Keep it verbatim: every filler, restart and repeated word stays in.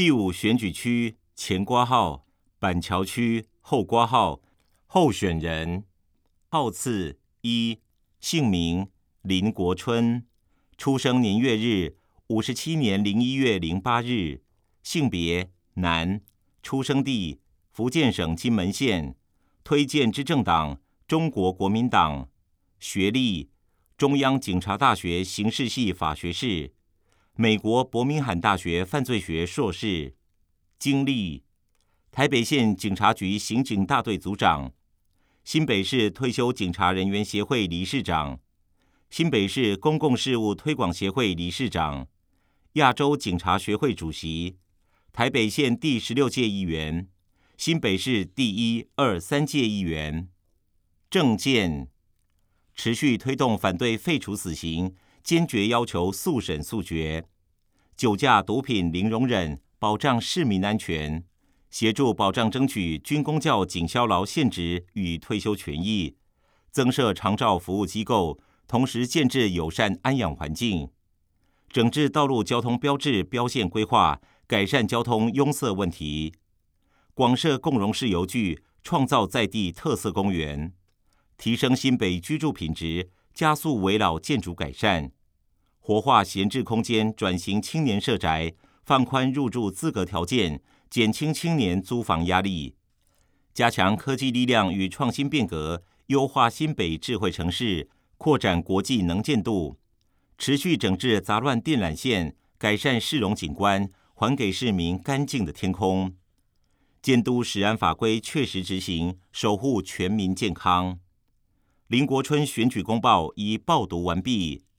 第五选举区前括号板桥区后括号候选人号次一，姓名林国春，出生年月日五十七年零一月零八日，性别男，出生地福建省金门县，推荐之政党中国国民党，学历中央警察大学刑事系法学士，美国伯明翰大学犯罪学硕士，经历台北县警察局刑警大队组长，新北市退休警察人员协会理事长，新北市公共事务推广协会理事长，亚洲警察学会主席，台北县第十六届议员，新北市第一、二、三届议员。政见持续推动反对废除死刑，坚决要求速审速决，酒驾毒品零容忍，保障市民安全，协助保障争取军公教警消劳现职与退休权益，增设长照服务机构，同时建置友善安养环境，整治道路交通标志标线规划，改善交通拥塞问题，广设共融式游具，创造在地特色公园，提升新北居住品质，加速危老建筑改善，活化闲置空间，转型青年社宅，放宽入住资格条件，减轻青年租房压力，加强科技力量与创新变革，优化新北智慧城市，扩展国际能见度，持续整治杂乱电缆线，改善市容景观，还给市民干净的天空，监督食安法规确实执行，守护全民健康。林国春选举公报已报读完毕。